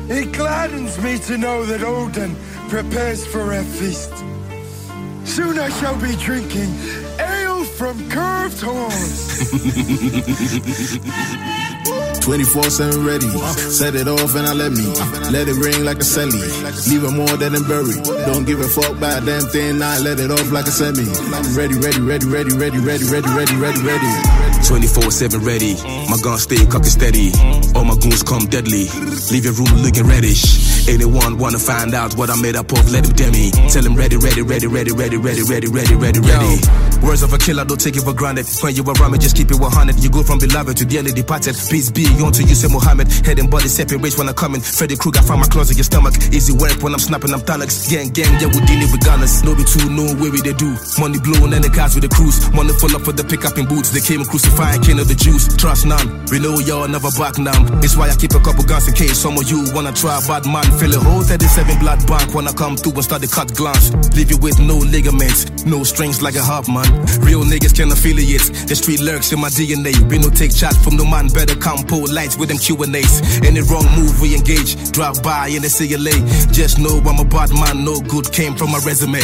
It gladdens me to know that Odin prepares for a feast. Soon I shall be drinking ale from curved horns. 24/7 ready. Set it off and I let it ring like a celly. Leave it more than buried. Don't give a fuck about a damn thing. I let it off like a semi. Ready, ready, ready, ready, ready, ready, ready, ready, ready, ready. 24/7 ready. My gun stay cocked steady. All my goons come deadly. Leave your room looking reddish. Anyone wanna find out what I'm made up of? Let him demi. Tell him ready, ready, ready, ready, ready, ready, ready, ready, ready, ready. Words of a killer, don't take it for granted. When you around me, just keep it 100. You go from beloved to dearly departed. Peace be unto you, say Muhammad. Head and body separate when I'm coming. Freddy Krueger, I found my claws in your stomach. Easy work when I'm snapping, I'm thunnocks. Gang, yeah, we dealing with gunners. No be too known where we they do. Money blowing and the cars with the cruise. Money full up for the pickup in boots. They came and crucifying king of the Jews. Trust none, we know y'all never back now. It's why I keep a couple guns in case some of you wanna try bad man. Feel a whole 37 blood bank when I come through and start the cut glance. Leave you with no ligaments, no strings like a harp man. Real niggas can affiliate. The street lurks in my DNA. We no take chat from the man, better come pull lights with them Q&As. Any wrong move we engage, drive by in the CLA. Just know I'm a bad man, no good came from my resume.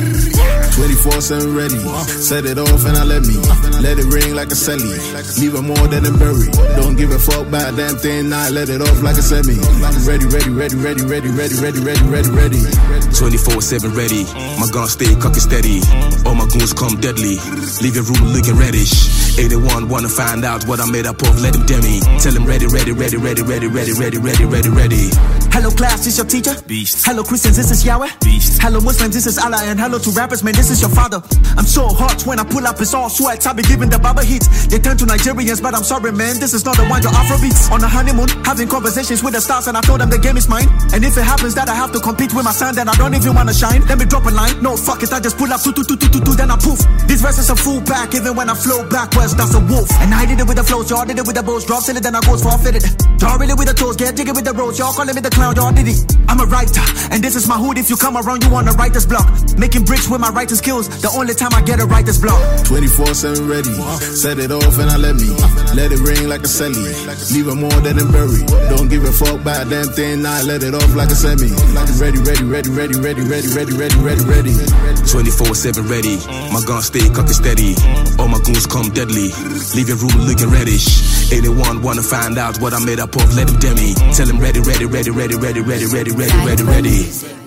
24/7 ready. Set it off and I let it ring like a celly. Leave it more than buried. Don't give a fuck about a damn thing. I let it off like a semi. Ready, ready, ready, ready, ready, ready, ready, ready, ready, ready. 24/7 ready. My gun stay cocked steady. All my goons come deadly. Leave your room looking reddish. Anyone wanna find out what I'm made up of? Let him demi. Tell him ready, ready, ready, ready, ready, ready, ready, ready, ready, ready. Hello class, this your teacher? Beast. Hello Christians, this is Yahweh? Beast. Hello Muslims, this is Allah. And hello to rappers, man, this is your father. I'm so hot when I pull up, it's all sweat. I be giving the Baba hits. They turn to Nigerians, but I'm sorry, man, this is not the one your Afrobeats. On a honeymoon, having conversations with the stars, and I told them the game is mine. And if it happens that I have to compete with my son, then I don't even wanna shine. Let me drop a line. No, fuck it, I just pull up, then I poof. These verses are full back, even when I flow backwards, that's a wolf. And I did it with the flows, y'all did it with the bows. Drop silly, then I goes forfeited. Y'all really with the toes, get jiggy with the roads. Y'all calling me the clown, y'all did it. I'm a writer, and this is my hood. If you come around, you want a writer's block. Making bricks with my writing skills, the only time I get a writer's block. 24/7 ready. Set it off and I let it ring like a celly. Leave it more than buried. Don't give a fuck about a damn thing. I let it off like a semi. Ready, ready, ready, ready, ready, ready, ready, ready, ready, ready. 24/7 ready. My gun stay cocked steady. All my goons come deadly. Leave your room looking reddish. Anyone wanna find out what I'm made up of? Let him demi. Tell him ready, ready, ready, ready, ready, ready, ready, ready, ready, ready.